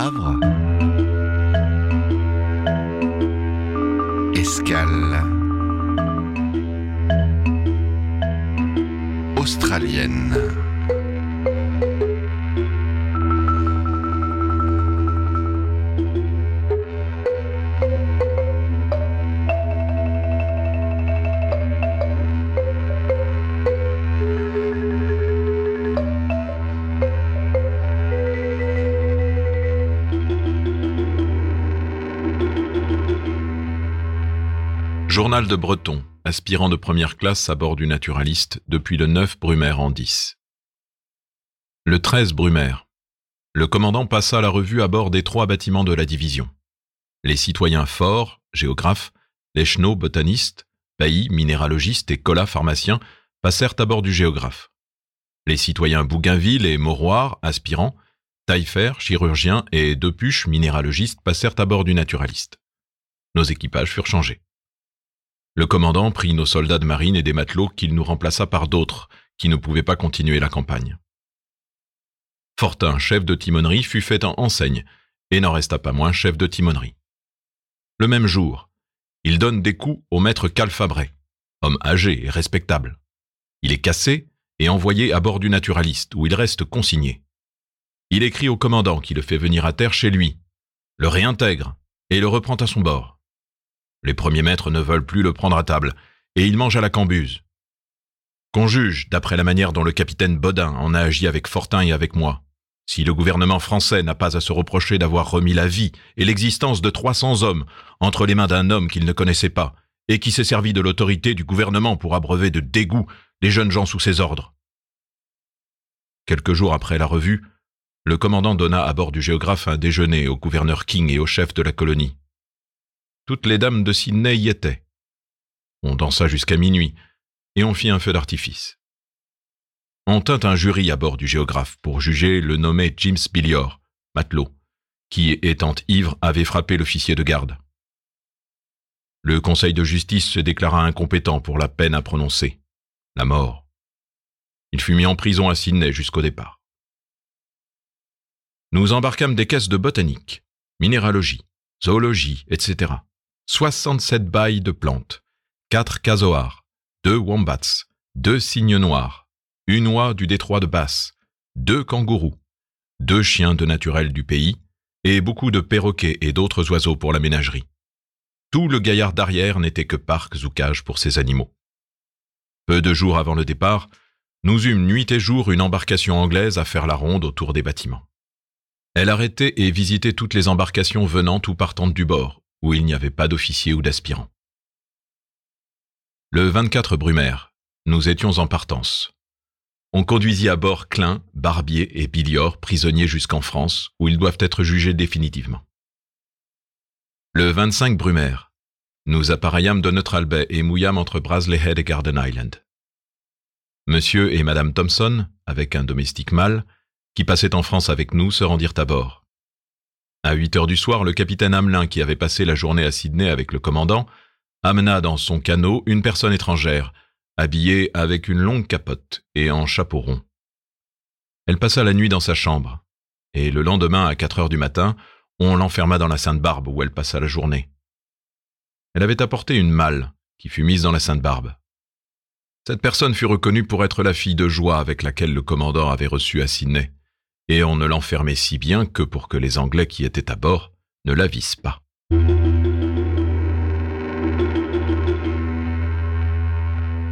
Havre. Escale australienne. Journal de Breton, aspirant de première classe à bord du Naturaliste depuis le 9 Brumaire en 10. Le 13 Brumaire. Le commandant passa la revue à bord des 3 bâtiments de la division. Les citoyens Faure, géographe, Leschneau, botaniste, Bailly, minéralogiste et Collat, pharmacien, passèrent à bord du géographe. Les citoyens Bougainville et Mauroir, aspirants, Taillefer, chirurgien et Depuche, minéralogiste, passèrent à bord du Naturaliste. Nos équipages furent changés. Le commandant prit nos soldats de marine et des matelots qu'il nous remplaça par d'autres qui ne pouvaient pas continuer la campagne. Fortin, chef de timonerie, fut fait en enseigne et n'en resta pas moins chef de timonerie. Le même jour, il donne des coups au maître Calfabret, homme âgé et respectable. Il est cassé et envoyé à bord du Naturaliste où il reste consigné. Il écrit au commandant qui le fait venir à terre chez lui, le réintègre et le reprend à son bord. Les premiers maîtres ne veulent plus le prendre à table, et il mange à la cambuse. Qu'on juge, d'après la manière dont le capitaine Bodin en a agi avec Fortin et avec moi, si le gouvernement français n'a pas à se reprocher d'avoir remis la vie et l'existence de 300 hommes entre les mains d'un homme qu'il ne connaissait pas, et qui s'est servi de l'autorité du gouvernement pour abreuver de dégoût les jeunes gens sous ses ordres. Quelques jours après la revue, le commandant donna à bord du géographe un déjeuner au gouverneur King et au chef de la colonie. Toutes les dames de Sydney y étaient. On dansa jusqu'à minuit, et on fit un feu d'artifice. On tint un jury à bord du géographe pour juger le nommé James Billior, matelot, qui, étant ivre, avait frappé l'officier de garde. Le conseil de justice se déclara incompétent pour la peine à prononcer, la mort. Il fut mis en prison à Sydney jusqu'au départ. Nous embarquâmes des caisses de botanique, minéralogie, zoologie, etc. 67 bailles de plantes, 4 casoars, 2 wombats, 2 cygnes noirs, une oie du détroit de Bass, 2 kangourous, 2 chiens de naturel du pays et beaucoup de perroquets et d'autres oiseaux pour la ménagerie. Tout le gaillard d'arrière n'était que parcs ou cages pour ces animaux. Peu de jours avant le départ, nous eûmes nuit et jour une embarcation anglaise à faire la ronde autour des bâtiments. Elle arrêtait et visitait toutes les embarcations venant ou partant du bord, où il n'y avait pas d'officiers ou d'aspirants. Le 24 Brumaire, nous étions en partance. On conduisit à bord Klein, Barbier et Billior, prisonniers jusqu'en France, où ils doivent être jugés définitivement. Le 25 Brumaire, nous appareillâmes de Neutral Bay et mouillâmes entre Brasley Head et Garden Island. Monsieur et Madame Thompson, avec un domestique mâle, qui passait en France avec nous, se rendirent à bord. À 8 heures du soir, le capitaine Hamelin, qui avait passé la journée à Sydney avec le commandant, amena dans son canot une personne étrangère, habillée avec une longue capote et en chapeau rond. Elle passa la nuit dans sa chambre, et le lendemain, à 4 heures du matin, on l'enferma dans la Sainte-Barbe où elle passa la journée. Elle avait apporté une malle, qui fut mise dans la Sainte-Barbe. Cette personne fut reconnue pour être la fille de Joie avec laquelle le commandant avait reçu à Sydney, et on ne l'enfermait si bien que pour que les Anglais qui étaient à bord ne la vissent pas.